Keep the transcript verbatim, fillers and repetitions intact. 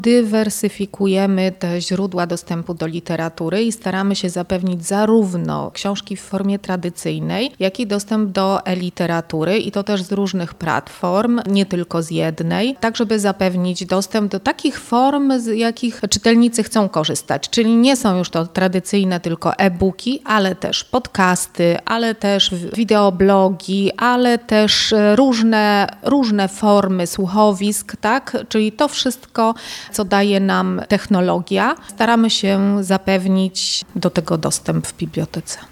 Dywersyfikujemy te źródła dostępu do literatury i staramy się zapewnić zarówno książki w formie tradycyjnej, jak i dostęp do e-literatury i to też z różnych platform, nie tylko z jednej, tak żeby zapewnić dostęp do takich form, z jakich czytelnicy chcą korzystać. Czyli nie są już to tradycyjne tylko e-booki, ale też podcasty, ale też wideoblogi, ale też różne, różne formy słuchowisk, tak? Czyli to wszystko, co daje nam technologia, staramy się zapewnić do tego dostęp w bibliotece.